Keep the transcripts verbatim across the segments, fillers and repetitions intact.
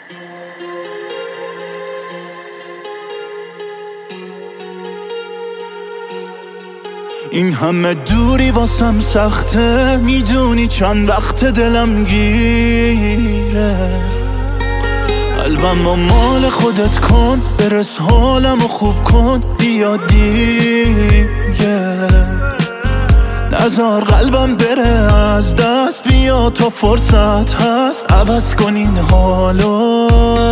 این همه دوری واسم سخته، میدونی چند وقت دلم گیره. قلبم و مال خودت کن، برس حالمو خوب کن، بیا دیگه نزار قلبم بره از دست. بیا تا فرصت هست عوض کن این حالو.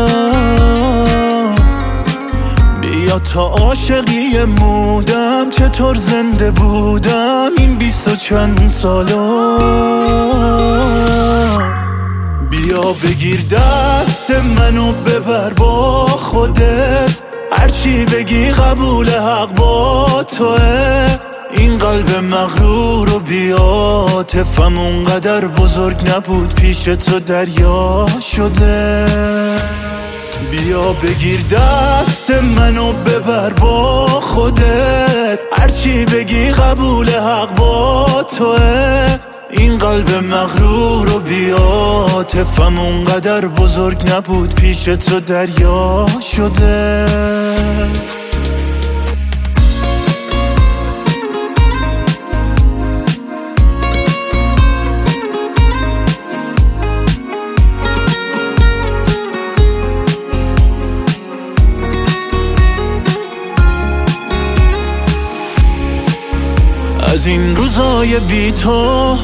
بیا تا عاشقی مودم، چطور زنده بودم این بیست و چند سالو. بیا بگیر دست منو ببر با خودت، هرچی بگی قبول حق با توه. این قلب مغرور و بی‌عاطفم اونقدر بزرگ نبود، پیش تو دریا شده. بیا بگیر دست منو ببر با خودت، هرچی بگی قبول حق با توه. این قلب مغرور و بی‌عاطفم اونقدر بزرگ نبود، پیش تو دریا شده. از این روزای بی تو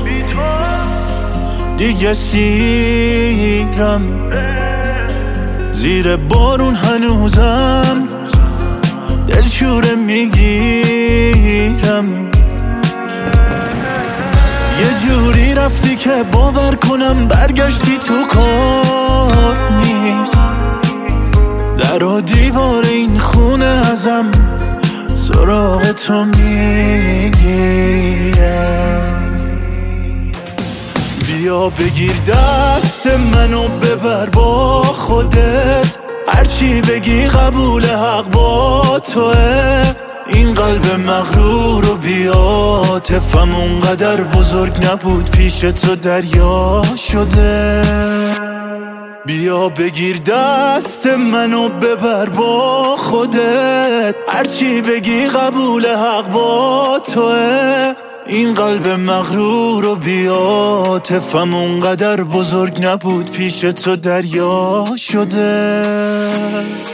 دیگه سیرم، زیر بارون هنوزم دلشوره میگیرم. یه جوری رفتی که باور کنم برگشتی تو کار نیست. در و دیوار این خونه ازم سراغ تو میگیرم. بیا بگیر دست منو ببر با خودت، هرچی بگی قبول حق با توه. این قلب مغرور و بی‌عاطفم اونقدر بزرگ نبود، پیش تو دریا شده. بیا بگیر دست منو ببر با خودت، هرچی بگی قبول حق با توه. این قلب مغرور و بی‌عاطفم اونقدر بزرگ نبود، پیش تو دریا شده.